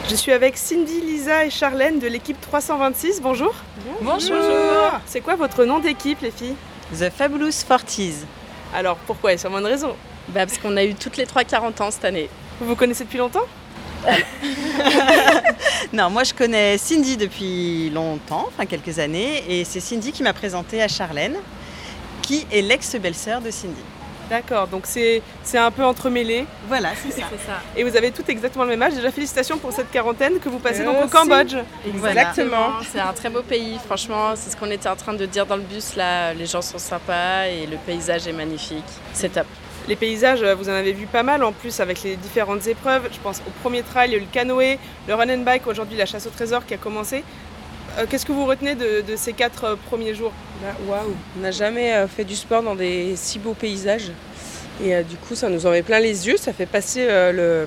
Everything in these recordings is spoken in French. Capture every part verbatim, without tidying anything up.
Je suis avec Cindy, Lisa et Charlène de l'équipe trois cent vingt-six. Bonjour. Bonjour. Bonjour. C'est quoi votre nom d'équipe, les filles? The Fabulous forties. Alors pourquoi? Il y a sûrement une raison. Bah parce qu'on a eu toutes les trois quarante ans cette année. Vous vous connaissez depuis longtemps? Non, moi je connais Cindy depuis longtemps, enfin quelques années, et c'est Cindy qui m'a présentée à Charlène, qui est l'ex-belle-sœur de Cindy. D'accord, donc c'est, c'est un peu entremêlé. Voilà, c'est ça. C'est ça. Et vous avez toutes exactement le même âge. Déjà félicitations pour cette quarantaine que vous passez donc au Merci. Cambodge. Exactement. C'est un très beau pays, franchement, c'est ce qu'on était en train de dire dans le bus là. Les gens sont sympas et le paysage est magnifique. C'est top. Les paysages, vous en avez vu pas mal en plus avec les différentes épreuves. Je pense au premier trail, il y a eu le canoë, le run and bike, aujourd'hui la chasse au trésor qui a commencé. Euh, qu'est-ce que vous retenez de, de ces quatre euh, premiers jours? Bah, waouh, on n'a jamais euh, fait du sport dans des si beaux paysages. Et euh, du coup, ça nous en met plein les yeux, ça fait passer euh, le,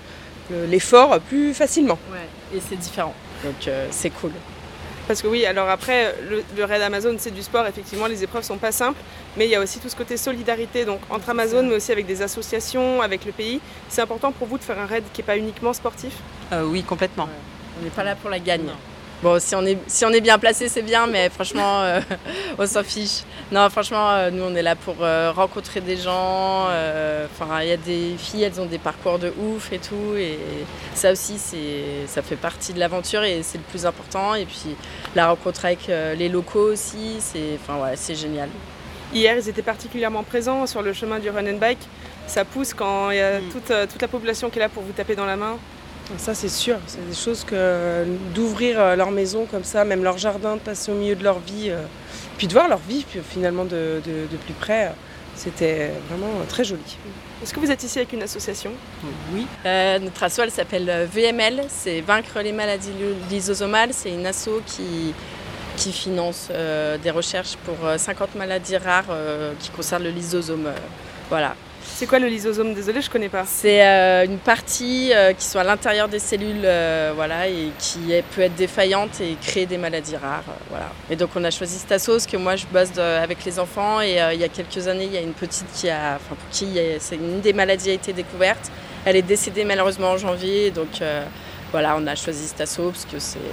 le- l'effort plus facilement. Ouais. Et c'est différent. Donc euh, c'est cool. Parce que oui, alors après, le, le raid Amazon, c'est du sport, effectivement, les épreuves sont pas simples, mais il y a aussi tout ce côté solidarité, donc entre Amazon, mais aussi avec des associations, avec le pays. C'est important pour vous de faire un raid qui n'est pas uniquement sportif? Euh, oui, complètement. On n'est pas là pour la gagne. Bon, si on est, si on est bien placé, c'est bien, mais franchement, euh, on s'en fiche. Non, franchement, euh, nous, on est là pour euh, rencontrer des gens. euh, Enfin, il y a des filles, elles ont des parcours de ouf et tout. Et ça aussi, c'est, ça fait partie de l'aventure et c'est le plus important. Et puis, la rencontre avec euh, les locaux aussi, c'est, enfin, ouais, c'est génial. Hier, ils étaient particulièrement présents sur le chemin du run and bike. Ça pousse quand il y a Mm. toute, euh, toute la population qui est là pour vous taper dans la main. Ça, c'est sûr, c'est des choses que d'ouvrir euh, leur maison comme ça, même leur jardin, de passer au milieu de leur vie, euh, puis de voir leur vie puis, finalement de, de- de plus près, euh, c'était vraiment euh, très joli. Est-ce que vous êtes ici avec une association? Oui. Euh, notre asso, elle s'appelle euh, V M L, c'est Vaincre les maladies lysosomales. C'est une asso qui, qui finance euh, des recherches pour euh, cinquante maladies rares euh, qui concernent le lysosome. euh, voilà. C'est quoi le lysosome? Désolée, je connais pas. C'est euh, une partie euh, qui sont à l'intérieur des cellules euh, voilà, et qui est- peut être défaillante et créer des maladies rares. euh, voilà. Et donc on a choisi cette asso parce que moi je bosse de- avec les enfants et euh, il y a quelques années, il y a une petite qui a, enfin pour qui il y a- c'est une des maladies a été découverte. Elle est décédée malheureusement en janvier, donc euh, voilà, on a choisi cette asso parce que c'est,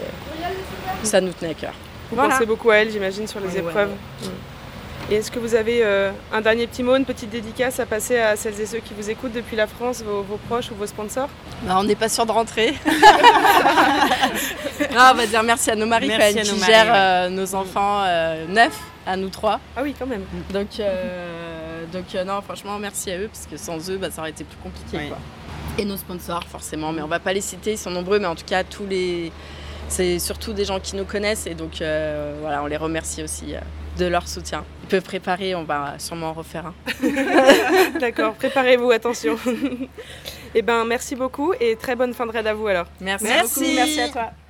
ça nous tenait à cœur. Vous Voilà. pensez beaucoup à elle, j'imagine, sur les Ouais, épreuves. ouais. Et est-ce que vous avez euh, un dernier petit mot, une petite dédicace à passer à celles et ceux qui vous écoutent depuis la France, vos, vos proches ou vos sponsors? Non, on n'est pas sûr de rentrer. Non, on va dire merci à nos maris Merci quand même, à qui nos maris, gèrent ouais. euh, nos enfants euh, neufs, à nous trois. Ah oui, quand même. Donc, euh, donc euh, non, franchement, merci à eux, parce que sans eux, bah, ça aurait été plus compliqué. Oui. Quoi. Et nos sponsors, forcément, mais on va pas les citer, ils sont nombreux, mais en tout cas, tous les... c'est surtout des gens qui nous connaissent, et donc euh, voilà, on les remercie aussi euh, de leur soutien. Ils peuvent préparer, on va sûrement en refaire un. D'accord, préparez-vous, attention. Eh ben, merci beaucoup et très bonne fin de raid à vous alors. Merci, Merci. beaucoup, merci à toi.